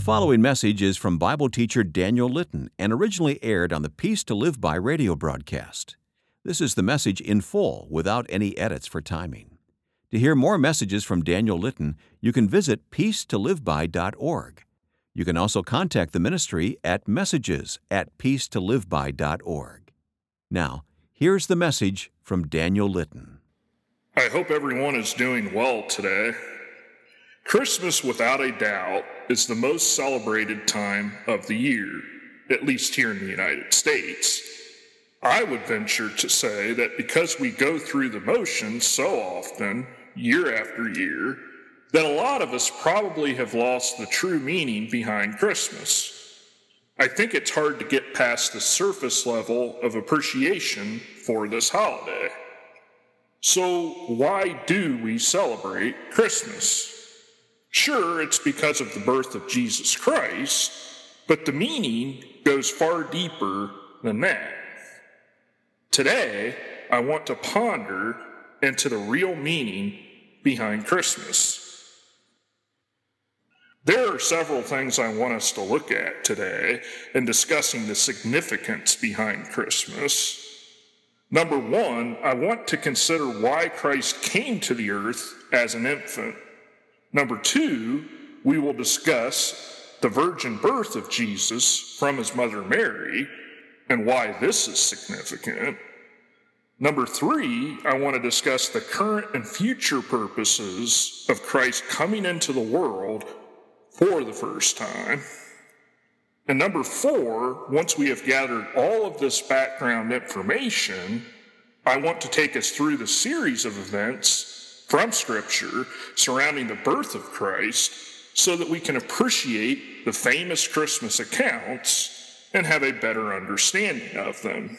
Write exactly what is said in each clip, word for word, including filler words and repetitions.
The following message is from Bible teacher Daniel Litton and originally aired on the Peace to Live By radio broadcast. This is the message in full without any edits for timing. To hear more messages from Daniel Litton, you can visit peace to live by dot org. You can also contact the ministry at messages at peace to live by dot org. Now, here's the message from Daniel Litton. I hope everyone is doing well today. Christmas, without a doubt, is the most celebrated time of the year, at least here in the United States. I would venture to say that because we go through the motions so often, year after year, that a lot of us probably have lost the true meaning behind Christmas. I think it's hard to get past the surface level of appreciation for this holiday. So why do we celebrate Christmas? Sure, it's because of the birth of Jesus Christ, but the meaning goes far deeper than that. Today, I want to ponder into the real meaning behind Christmas. There are several things I want us to look at today in discussing the significance behind Christmas. Number one, I want to consider why Christ came to the earth as an infant. Number two, we will discuss the virgin birth of Jesus from his mother Mary and why this is significant. Number three, I want to discuss the current and future purposes of Christ coming into the world for the first time. And number four, once we have gathered all of this background information, I want to take us through the series of events from Scripture surrounding the birth of Christ so that we can appreciate the famous Christmas accounts and have a better understanding of them.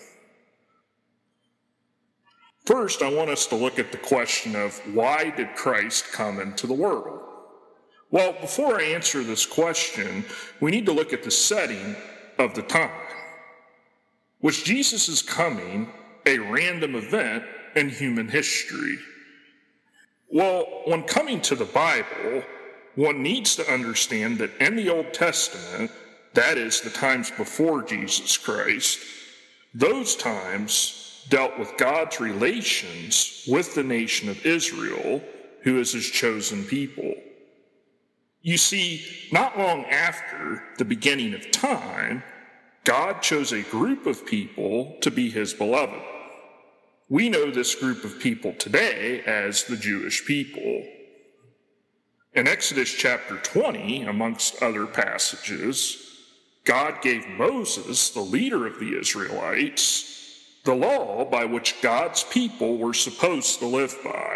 First, I want us to look at the question of why did Christ come into the world? Well, before I answer this question, we need to look at the setting of the time. Was Jesus' coming a random event in human history? Well, when coming to the Bible, one needs to understand that in the Old Testament, that is, the times before Jesus Christ, those times dealt with God's relations with the nation of Israel, who is his chosen people. You see, not long after the beginning of time, God chose a group of people to be his beloved. We know this group of people today as the Jewish people. In Exodus chapter twenty, amongst other passages, God gave Moses, the leader of the Israelites, the law by which God's people were supposed to live by.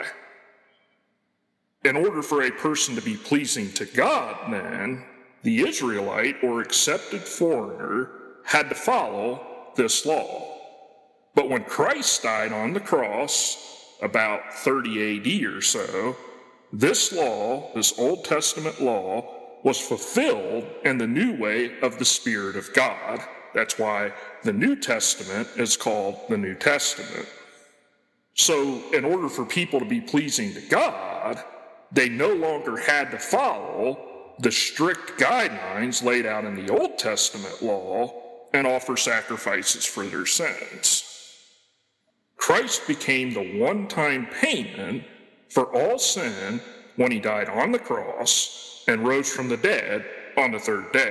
In order for a person to be pleasing to God, then, the Israelite or accepted foreigner had to follow this law. But when Christ died on the cross, about thirty A D or so, this law, this Old Testament law, was fulfilled in the new way of the Spirit of God. That's why the New Testament is called the New Testament. So, in order for people to be pleasing to God, they no longer had to follow the strict guidelines laid out in the Old Testament law and offer sacrifices for their sins. Christ became the one-time payment for all sin when he died on the cross and rose from the dead on the third day.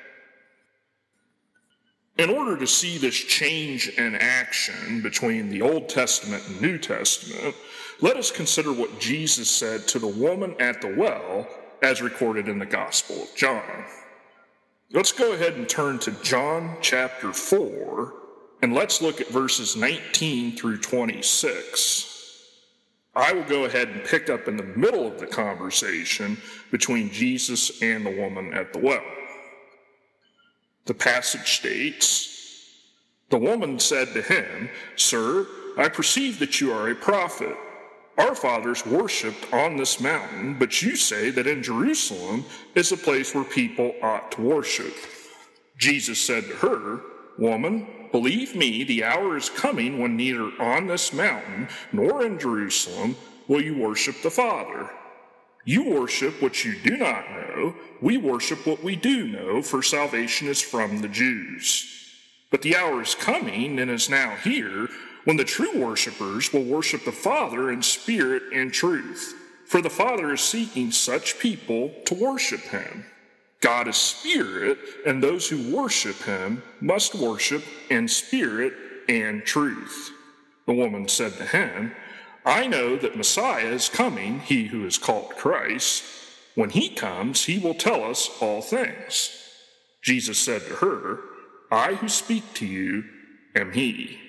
In order to see this change in action between the Old Testament and New Testament, let us consider what Jesus said to the woman at the well as recorded in the Gospel of John. Let's go ahead and turn to John chapter four, and let's look at verses nineteen through twenty-six. I will go ahead and pick up in the middle of the conversation between Jesus and the woman at the well. The passage states, "The woman said to him, 'Sir, I perceive that you are a prophet. Our fathers worshipped on this mountain, but you say that in Jerusalem is a place where people ought to worship.' Jesus said to her, 'Woman, believe me, the hour is coming when neither on this mountain nor in Jerusalem will you worship the Father. You worship what you do not know. We worship what we do know, for salvation is from the Jews. But the hour is coming, and is now here, when the true worshipers will worship the Father in spirit and truth. For the Father is seeking such people to worship him. God is spirit, and those who worship him must worship in spirit and truth. The woman said to him, I know that Messiah is coming, he who is called Christ. When he comes, he will tell us all things. Jesus said to her, I who speak to you am he.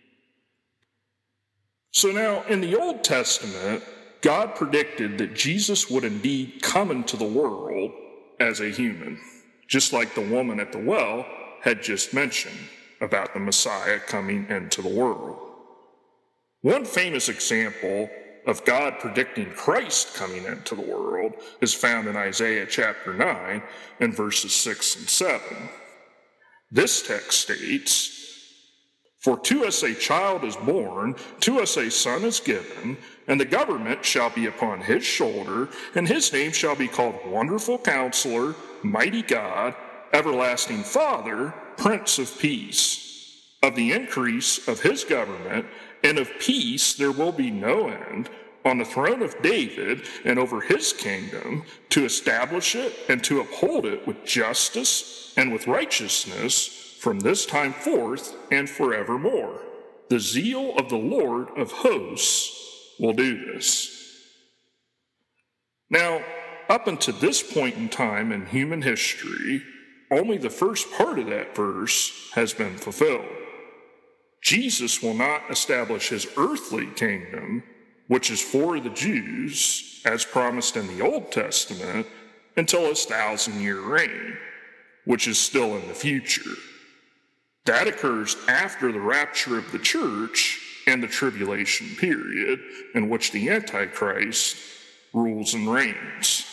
So now, in the Old Testament, God predicted that Jesus would indeed come into the world as a human, just like the woman at the well had just mentioned about the Messiah coming into the world. One famous example of God predicting Christ coming into the world is found in Isaiah chapter nine and verses six and seven. This text states, For to us a child is born, to us a son is given, and the government shall be upon his shoulder, and his name shall be called Wonderful Counselor, Mighty God, Everlasting Father, Prince of Peace. Of the increase of his government and of peace there will be no end, on the throne of David and over his kingdom, to establish it and to uphold it with justice and with righteousness from this time forth and forevermore. The zeal of the Lord of hosts will do this. Now, up until this point in time in human history, only the first part of that verse has been fulfilled. Jesus will not establish his earthly kingdom, which is for the Jews, as promised in the Old Testament, until his thousand-year reign, which is still in the future. That occurs after the rapture of the church and the tribulation period, in which the Antichrist rules and reigns.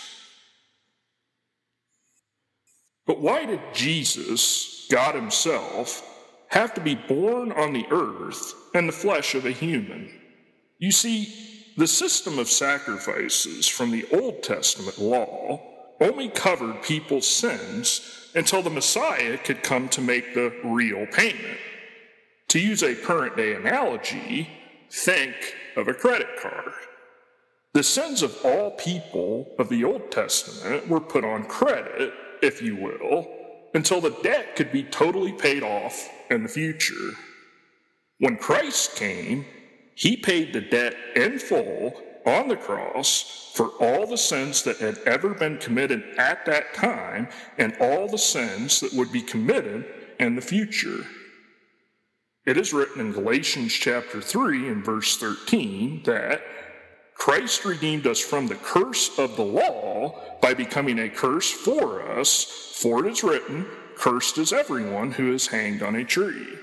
But why did Jesus, God himself, have to be born on the earth in the flesh of a human? You see, the system of sacrifices from the Old Testament law only covered people's sins until the Messiah could come to make the real payment. To use a current-day analogy, think of a credit card. The sins of all people of the Old Testament were put on credit, if you will, until the debt could be totally paid off in the future. When Christ came, he paid the debt in full on the cross for all the sins that had ever been committed at that time and all the sins that would be committed in the future. It is written in Galatians chapter three and verse thirteen that Christ redeemed us from the curse of the law by becoming a curse for us, for it is written, Cursed is everyone who is hanged on a tree.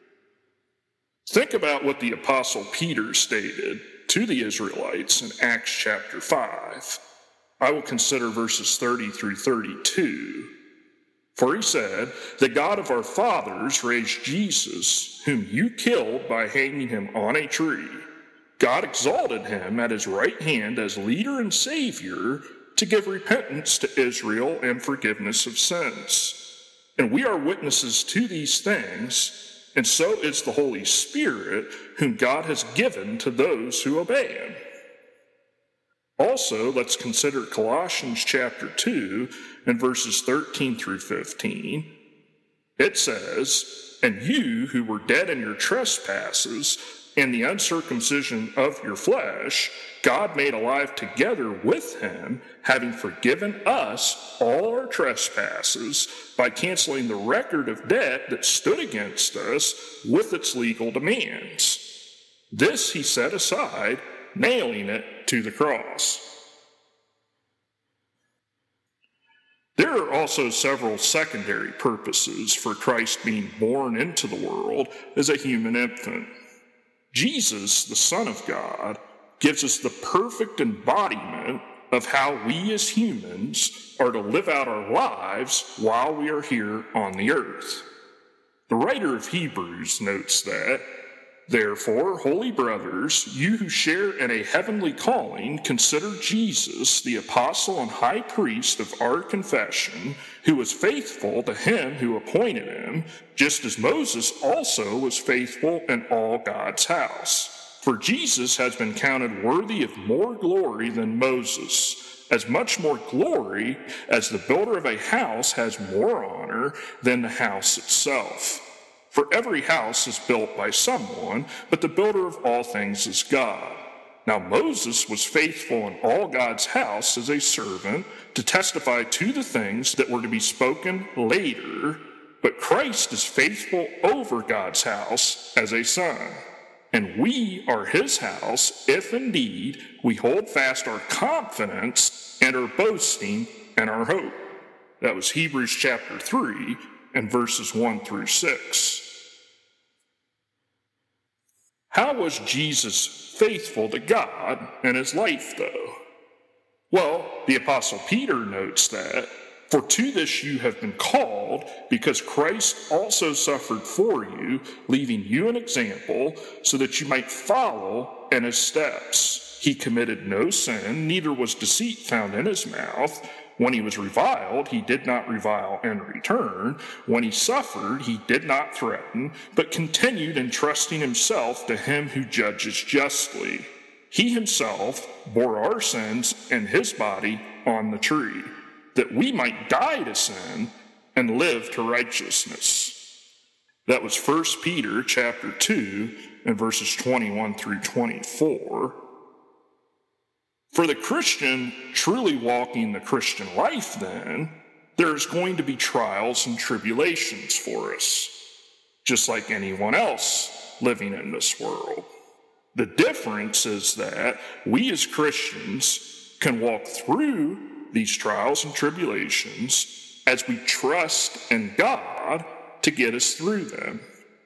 Think about what the Apostle Peter stated to the Israelites in Acts chapter five. I will consider verses thirty through thirty-two. For he said, The God of our fathers raised Jesus, whom you killed by hanging him on a tree. God exalted him at his right hand as leader and savior to give repentance to Israel and forgiveness of sins. And we are witnesses to these things, and so is the Holy Spirit, whom God has given to those who obey him. Also, let's consider Colossians chapter two and verses thirteen through fifteen. It says, And you who were dead in your trespasses and the uncircumcision of your flesh, God made alive together with him, having forgiven us all our trespasses by canceling the record of debt that stood against us with its legal demands. This he set aside, nailing it to the cross. There are also several secondary purposes for Christ being born into the world as a human infant. Jesus, the Son of God, gives us the perfect embodiment of how we as humans are to live out our lives while we are here on the earth. The writer of Hebrews notes that Therefore, holy brothers, you who share in a heavenly calling, consider Jesus, the apostle and high priest of our confession, who was faithful to him who appointed him, just as Moses also was faithful in all God's house. For Jesus has been counted worthy of more glory than Moses, as much more glory as the builder of a house has more honor than the house itself. For every house is built by someone, but the builder of all things is God. Now Moses was faithful in all God's house as a servant to testify to the things that were to be spoken later, but Christ is faithful over God's house as a son. And we are his house, if indeed we hold fast our confidence and our boasting and our hope. That was Hebrews chapter three and verses one through six. How was Jesus faithful to God in his life, though? Well, the Apostle Peter notes that, "For to this you have been called, because Christ also suffered for you, leaving you an example, so that you might follow in his steps. He committed no sin, neither was deceit found in his mouth. When he was reviled, he did not revile in return. When he suffered, he did not threaten, but continued entrusting himself to him who judges justly. He himself bore our sins in his body on the tree, that we might die to sin and live to righteousness." That was First Peter chapter two and verses twenty-one through twenty-four. For the Christian truly walking the Christian life, then, there's going to be trials and tribulations for us, just like anyone else living in this world. The difference is that we as Christians can walk through these trials and tribulations as we trust in God to get us through them.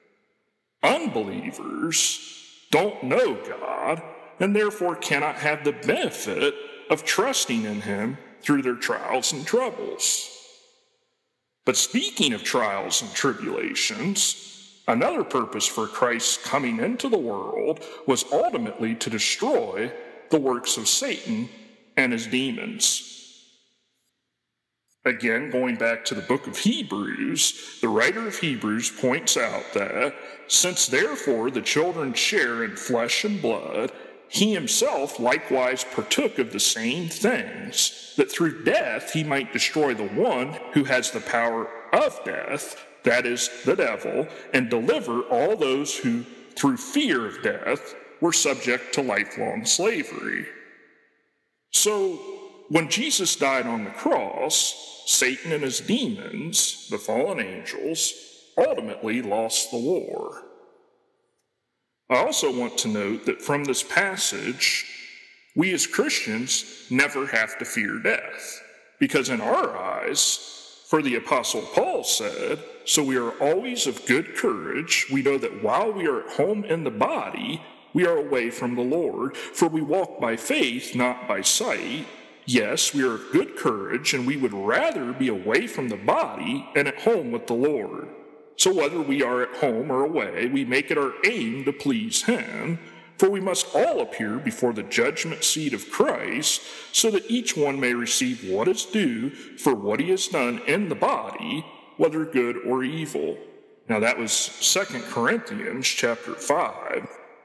Unbelievers don't know God and therefore cannot have the benefit of trusting in him through their trials and troubles. But speaking of trials and tribulations, another purpose for Christ's coming into the world was ultimately to destroy the works of Satan and his demons. Again, going back to the book of Hebrews, the writer of Hebrews points out that, "Since therefore the children share in flesh and blood, he himself likewise partook of the same things, that through death he might destroy the one who has the power of death, that is, the devil, and deliver all those who, through fear of death, were subject to lifelong slavery." So, when Jesus died on the cross, Satan and his demons, the fallen angels, ultimately lost the war. I also want to note that from this passage, we as Christians never have to fear death, because in our eyes, for the Apostle Paul said, "So we are always of good courage. We know that while we are at home in the body, we are away from the Lord, for we walk by faith, not by sight. Yes, we are of good courage, and we would rather be away from the body and at home with the Lord. So whether we are at home or away, we make it our aim to please him, for we must all appear before the judgment seat of Christ, so that each one may receive what is due for what he has done in the body, whether good or evil." Now that was Second Corinthians chapter five.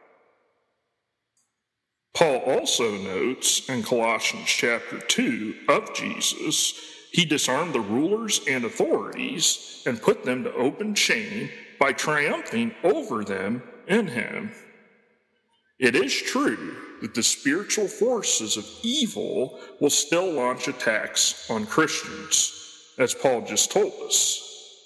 Paul also notes in Colossians chapter two of Jesus, he disarmed the rulers and authorities and put them to open shame by triumphing over them in him. It is true that the spiritual forces of evil will still launch attacks on Christians, as Paul just told us.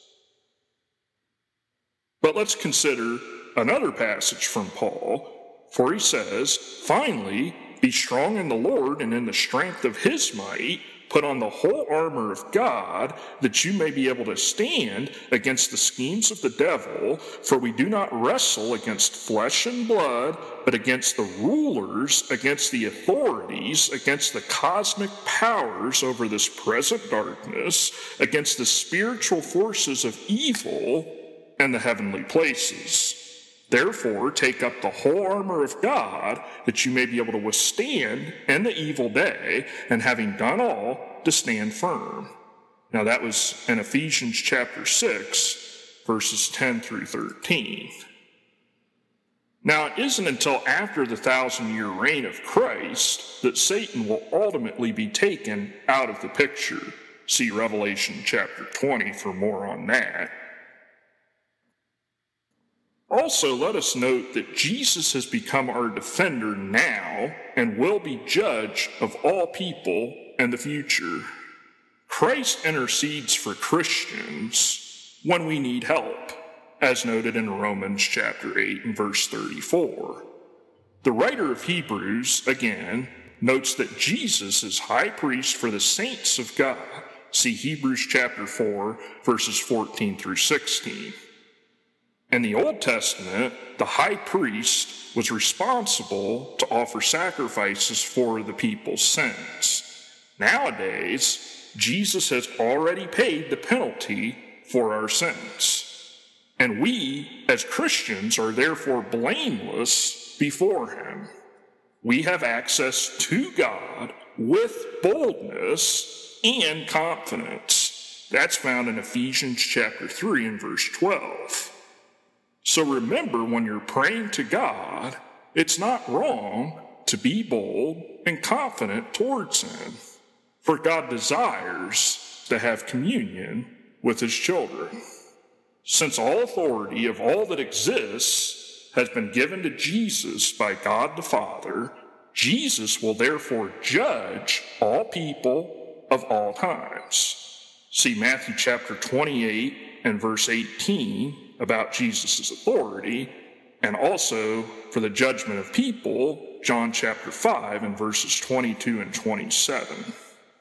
But let's consider another passage from Paul, for he says, "Finally, be strong in the Lord and in the strength of his might. Put on the whole armor of God, that you may be able to stand against the schemes of the devil. For we do not wrestle against flesh and blood, but against the rulers, against the authorities, against the cosmic powers over this present darkness, against the spiritual forces of evil in the heavenly places." Therefore, take up the whole armor of God, that you may be able to withstand in the evil day, and having done all, to stand firm. Now that was in Ephesians chapter six, verses ten through thirteen. Now it isn't until after the thousand-year reign of Christ that Satan will ultimately be taken out of the picture. See Revelation chapter twenty for more on that. Also, let us note that Jesus has become our defender now and will be judge of all people in the future. Christ intercedes for Christians when we need help, as noted in Romans chapter eight and verse thirty-four. The writer of Hebrews, again, notes that Jesus is high priest for the saints of God. See Hebrews chapter four, verses fourteen through sixteen. In the Old Testament, the high priest was responsible to offer sacrifices for the people's sins. Nowadays, Jesus has already paid the penalty for our sins. And we, as Christians, are therefore blameless before him. We have access to God with boldness and confidence. That's found in Ephesians chapter three and verse twelve. So remember, when you're praying to God, it's not wrong to be bold and confident towards him, for God desires to have communion with his children. Since all authority of all that exists has been given to Jesus by God the Father, Jesus will therefore judge all people of all times. See Matthew chapter twenty-eight and verse eighteen about Jesus' authority, and also for the judgment of people, John chapter five and verses twenty-two and twenty-seven.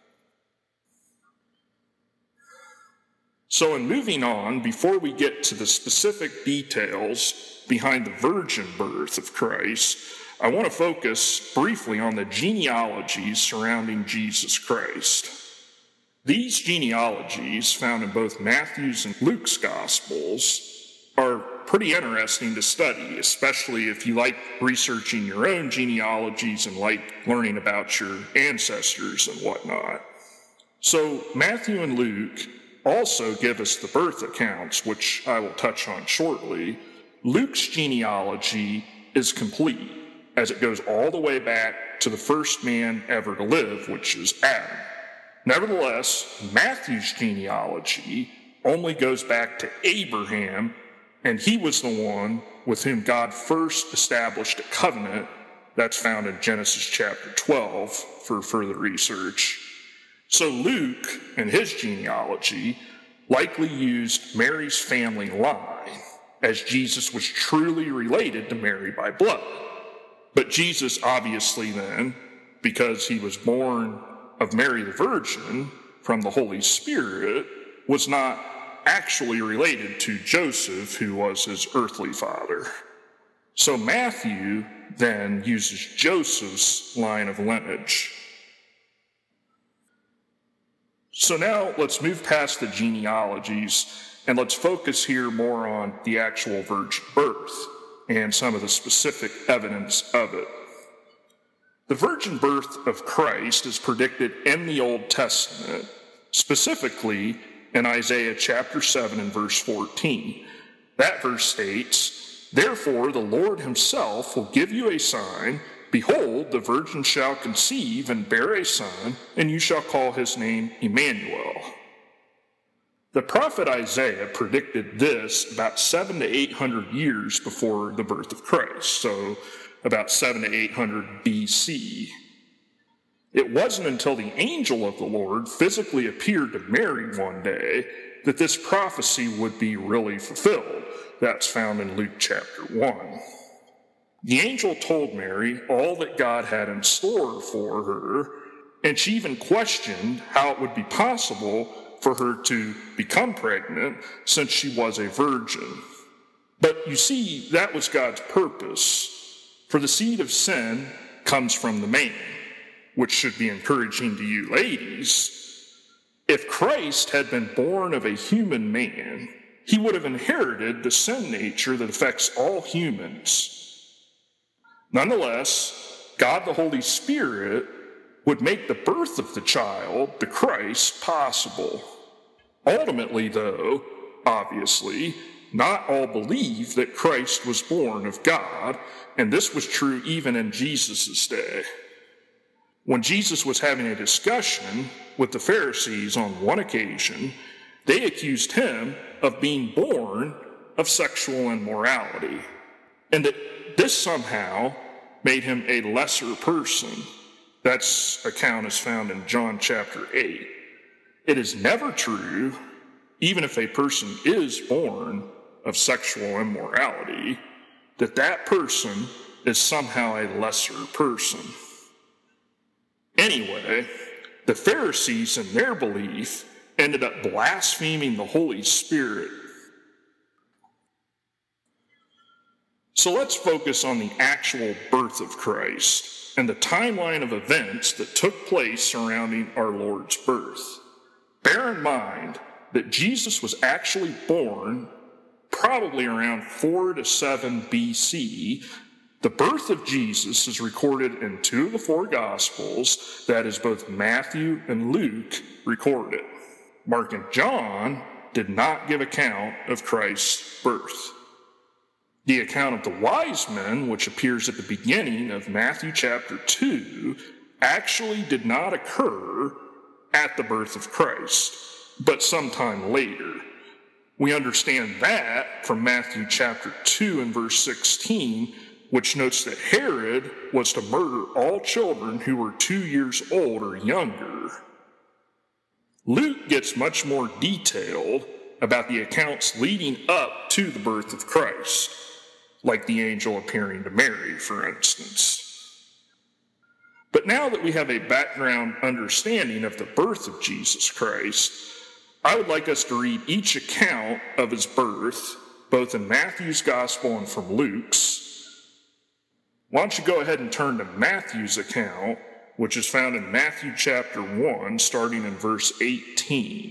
So in moving on, before we get to the specific details behind the virgin birth of Christ, I want to focus briefly on the genealogies surrounding Jesus Christ. These genealogies, found in both Matthew's and Luke's Gospels, are pretty interesting to study, especially if you like researching your own genealogies and like learning about your ancestors and whatnot. So Matthew and Luke also give us the birth accounts, which I will touch on shortly. Luke's genealogy is complete, as it goes all the way back to the first man ever to live, which is Adam. Nevertheless, Matthew's genealogy only goes back to Abraham, and he was the one with whom God first established a covenant. That's found in Genesis chapter twelve for further research. So Luke, in his genealogy, likely used Mary's family line, as Jesus was truly related to Mary by blood. But Jesus obviously then, because he was born of Mary the Virgin from the Holy Spirit, was not actually related to Joseph, who was his earthly father. So Matthew then uses Joseph's line of lineage. So now let's move past the genealogies and let's focus here more on the actual virgin birth and some of the specific evidence of it. The virgin birth of Christ is predicted in the Old Testament, specifically in Isaiah chapter seven and verse fourteen. That verse states, "Therefore the Lord himself will give you a sign. Behold, the virgin shall conceive and bear a son, and you shall call his name Emmanuel." The prophet Isaiah predicted this about seven to eight hundred years before the birth of Christ, so about seven to eight hundred B C. It wasn't until the angel of the Lord physically appeared to Mary one day that this prophecy would be really fulfilled. That's found in Luke chapter one. The angel told Mary all that God had in store for her, and she even questioned how it would be possible for her to become pregnant since she was a virgin. But you see, that was God's purpose. For the seed of sin comes from the man, which should be encouraging to you ladies. If Christ had been born of a human man, he would have inherited the sin nature that affects all humans. Nonetheless, God the Holy Spirit would make the birth of the child, the Christ, possible. Ultimately, though, obviously, not all believe that Christ was born of God, and this was true even in Jesus' day. When Jesus was having a discussion with the Pharisees on one occasion, they accused him of being born of sexual immorality, and that this somehow made him a lesser person. That account is found in John chapter eight. It is never true, even if a person is born of sexual immorality, that that person is somehow a lesser person. Anyway, the Pharisees, in their belief, ended up blaspheming the Holy Spirit. So let's focus on the actual birth of Christ and the timeline of events that took place surrounding our Lord's birth. Bear in mind that Jesus was actually born probably around four to seven B C. The birth of Jesus is recorded in two of the four Gospels, that is, both Matthew and Luke record it. Mark and John did not give account of Christ's birth. The account of the wise men, which appears at the beginning of Matthew chapter two, actually did not occur at the birth of Christ, but sometime later. We understand that from Matthew chapter two and verse sixteen, which notes that Herod was to murder all children who were two years old or younger. Luke gets much more detailed about the accounts leading up to the birth of Christ, like the angel appearing to Mary, for instance. But now that we have a background understanding of the birth of Jesus Christ, I would like us to read each account of his birth, both in Matthew's Gospel and from Luke's. Why don't you go ahead and turn to Matthew's account, which is found in Matthew chapter one, starting in verse eighteen.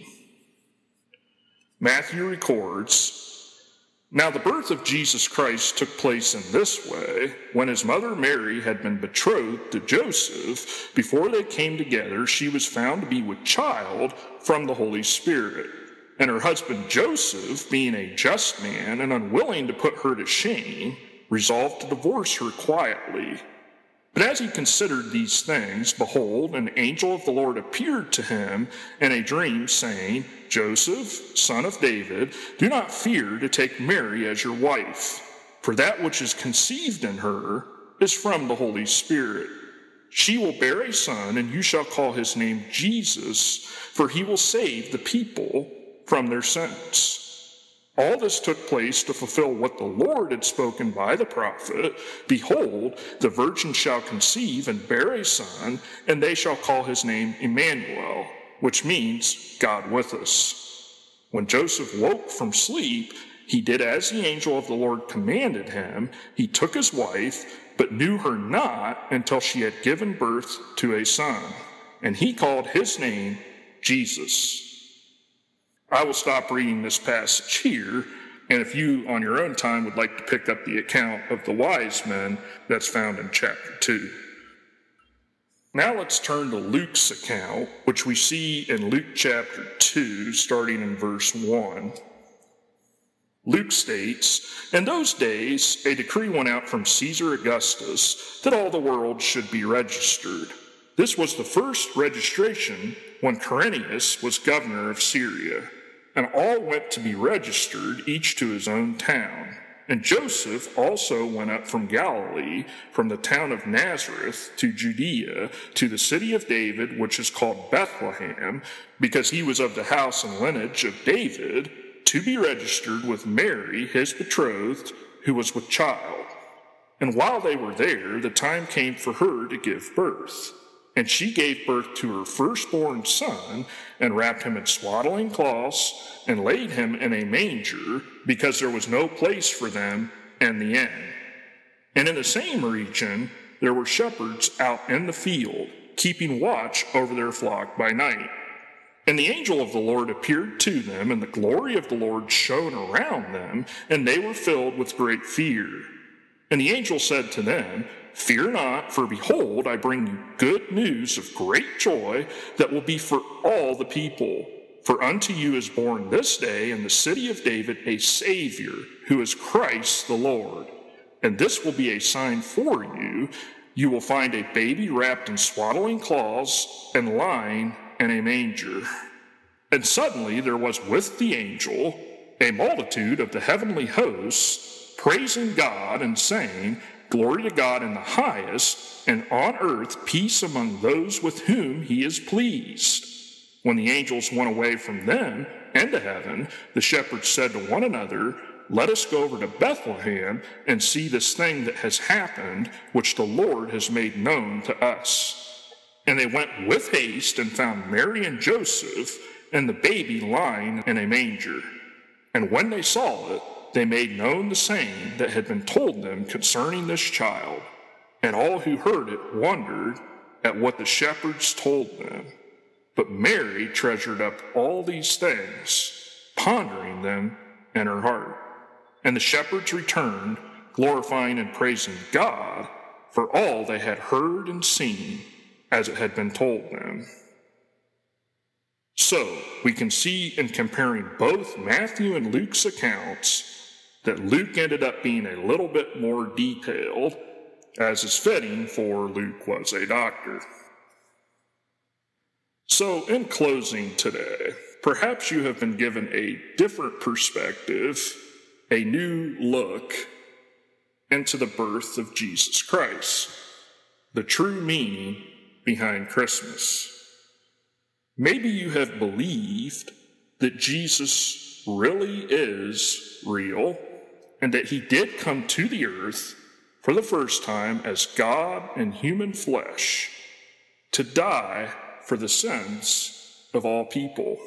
Matthew records, "Now the birth of Jesus Christ took place in this way. When his mother Mary had been betrothed to Joseph, before they came together, she was found to be with child from the Holy Spirit. And her husband Joseph, being a just man and unwilling to put her to shame, resolved to divorce her quietly. But as he considered these things, behold, an angel of the Lord appeared to him in a dream, saying, Joseph, son of David, do not fear to take Mary as your wife, for that which is conceived in her is from the Holy Spirit. She will bear a son, and you shall call his name Jesus, for he will save the people from their sins. All this took place to fulfill what the Lord had spoken by the prophet. Behold, the virgin shall conceive and bear a son, and they shall call his name Emmanuel, which means God with us. When Joseph woke from sleep, he did as the angel of the Lord commanded him. He took his wife, but knew her not until she had given birth to a son, and he called his name Jesus." I will stop reading this passage here, and if you, on your own time, would like to pick up the account of the wise men, that's found in chapter two. Now let's turn to Luke's account, which we see in Luke chapter two, starting in verse one. Luke states, "In those days, a decree went out from Caesar Augustus that all the world should be registered. This was the first registration when Quirinius was governor of Syria. And all went to be registered, each to his own town. And Joseph also went up from Galilee, from the town of Nazareth to Judea, to the city of David, which is called Bethlehem, because he was of the house and lineage of David, to be registered with Mary, his betrothed, who was with child. And while they were there, the time came for her to give birth. And she gave birth to her firstborn son, and wrapped him in swaddling cloths, and laid him in a manger, because there was no place for them in the inn. And in the same region there were shepherds out in the field, keeping watch over their flock by night. And the angel of the Lord appeared to them, and the glory of the Lord shone around them, and they were filled with great fear. And the angel said to them, Fear not, for behold, I bring you good news of great joy that will be for all the people. For unto you is born this day in the city of David a Savior, who is Christ the Lord. And this will be a sign for you. You will find a baby wrapped in swaddling cloths and lying in a manger. And suddenly there was with the angel a multitude of the heavenly hosts, praising God and saying, Glory to God in the highest, and on earth peace among those with whom he is pleased. When the angels went away from them into heaven, the shepherds said to one another, Let us go over to Bethlehem and see this thing that has happened, which the Lord has made known to us. And they went with haste and found Mary and Joseph and the baby lying in a manger. And when they saw it, they made known the saying that had been told them concerning this child. And all who heard it wondered at what the shepherds told them. But Mary treasured up all these things, pondering them in her heart. And the shepherds returned, glorifying and praising God for all they had heard and seen, as it had been told them. So, we can see in comparing both Matthew and Luke's accounts that Luke ended up being a little bit more detailed, as is fitting, for Luke was a doctor. So, in closing today, perhaps you have been given a different perspective, a new look into the birth of Jesus Christ, the true meaning behind Christmas. Maybe you have believed that Jesus really is real and that he did come to the earth for the first time as God in human flesh to die for the sins of all people.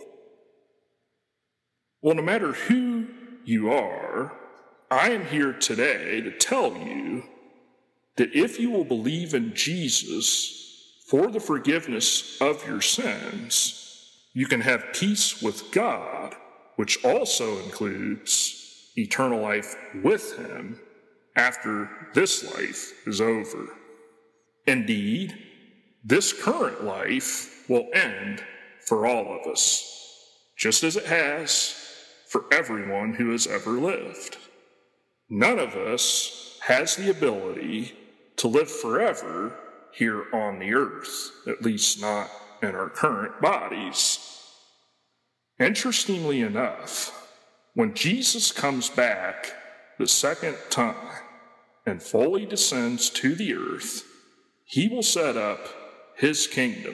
Well, no matter who you are, I am here today to tell you that if you will believe in Jesus for the forgiveness of your sins, you can have peace with God, which also includes eternal life with him after this life is over. Indeed, this current life will end for all of us, just as it has for everyone who has ever lived. None of us has the ability to live forever here on the earth, at least not in our current bodies. Interestingly enough, when Jesus comes back the second time and fully descends to the earth, he will set up his kingdom.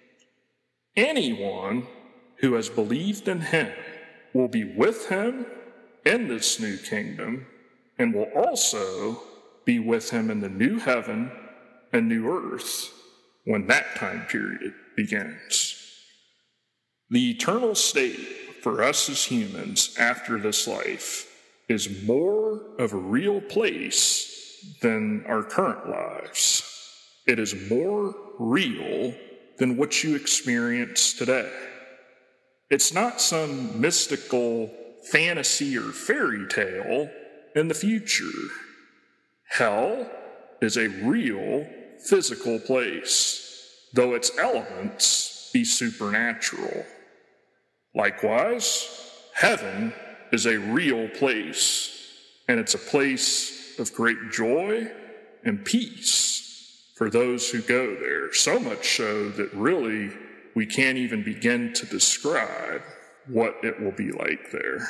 Anyone who has believed in him will be with him in this new kingdom and will also be with him in the new heaven and new earth when that time period begins. The eternal state for us as humans after this life is more of a real place than our current lives. It is more real than what you experience today. It's not some mystical fantasy or fairy tale in the future. Hell is a real physical place, though its elements be supernatural. Likewise, heaven is a real place, and it's a place of great joy and peace for those who go there, so much so that really we can't even begin to describe what it will be like there.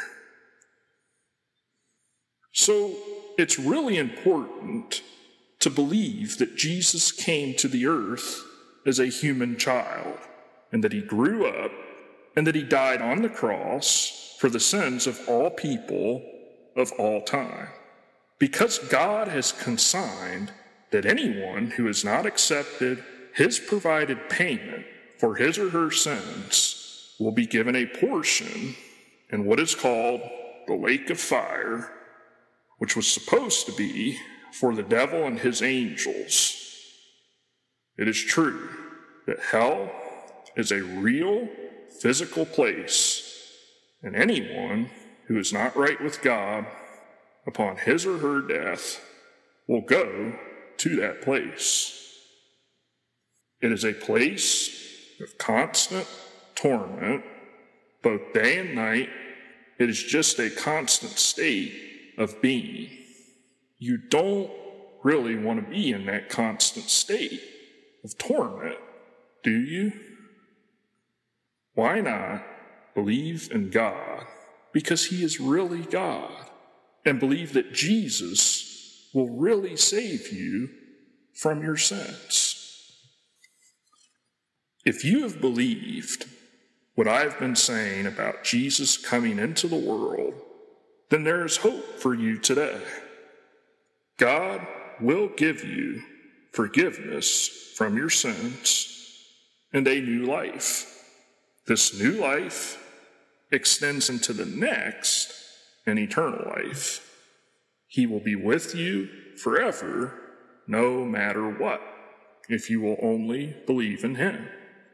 So it's really important to believe that Jesus came to the earth as a human child, and that he grew up, and that he died on the cross for the sins of all people of all time. Because God has consigned that anyone who has not accepted his provided payment for his or her sins will be given a portion in what is called the lake of fire, which was supposed to be for the devil and his angels. It is true that hell is a real physical place, and anyone who is not right with God upon his or her death will go to that place. It is a place of constant torment, both day and night. It is just a constant state of being. You don't really want to be in that constant state of torment, do you? Why not believe in God because he is really God, and believe that Jesus will really save you from your sins? If you have believed what I've been saying about Jesus coming into the world, then there is hope for you today. God will give you forgiveness from your sins and a new life. This new life extends into the next, an eternal life. He will be with you forever, no matter what, if you will only believe in him.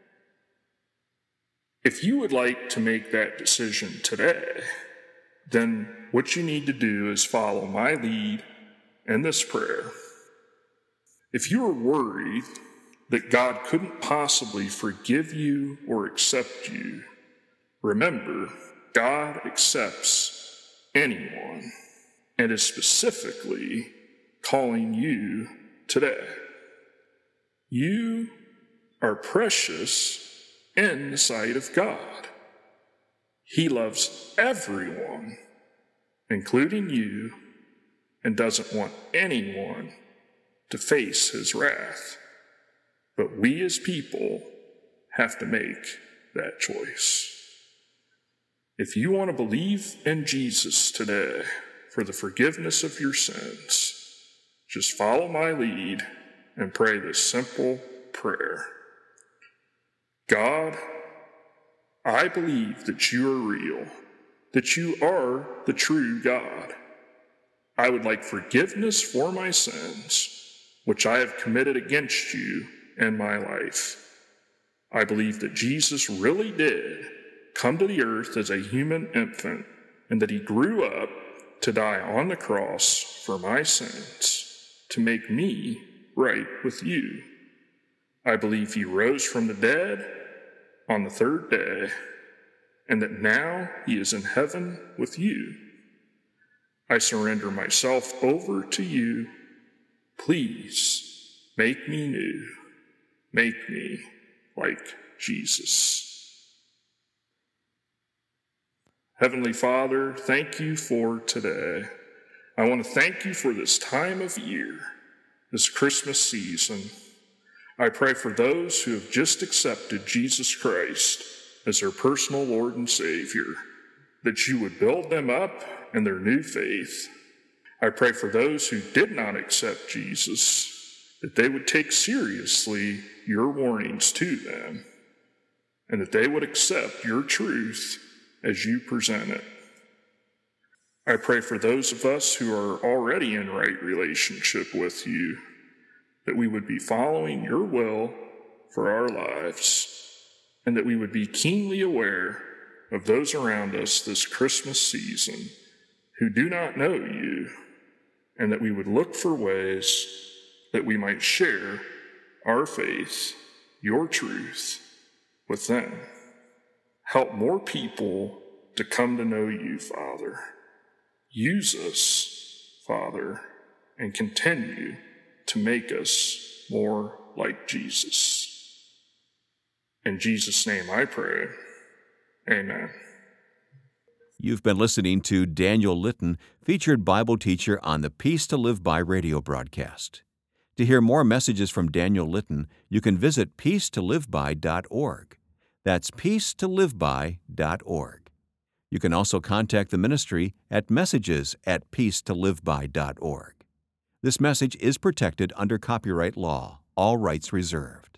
If you would like to make that decision today, then what you need to do is follow my lead in this prayer. If you are worried that God couldn't possibly forgive you or accept you, remember, God accepts anyone and is specifically calling you today. You are precious in the sight of God. He loves everyone, including you, and doesn't want anyone to face his wrath. But we as people have to make that choice. If you want to believe in Jesus today for the forgiveness of your sins, just follow my lead and pray this simple prayer. God, I believe that you are real, that you are the true God. I would like forgiveness for my sins, which I have committed against you in my life. I believe that Jesus really did come to the earth as a human infant, and that he grew up to die on the cross for my sins, to make me right with you. I believe he rose from the dead on the third day, and that now he is in heaven with you. I surrender myself over to you. Please make me new. Make me like Jesus. Heavenly Father, thank you for today. I want to thank you for this time of year, this Christmas season. I pray for those who have just accepted Jesus Christ as their personal Lord and Savior, that you would build them up in their new faith. I pray for those who did not accept Jesus, that they would take seriously your warnings to them, and that they would accept your truth as you present it. I pray for those of us who are already in right relationship with you, that we would be following your will for our lives, and that we would be keenly aware of those around us this Christmas season who do not know you, and that we would look for ways that we might share our faith, your truth, with them. Help more people to come to know you, Father. Use us, Father, and continue to make us more like Jesus. In Jesus' name I pray. Amen. You've been listening to Daniel Litton, featured Bible teacher on the Peace to Live By radio broadcast. To hear more messages from Daniel Litton, you can visit peace to live by dot org. That's peace to live by dot org. You can also contact the ministry at messages at peace to live by dot org. This message is protected under copyright law, all rights reserved.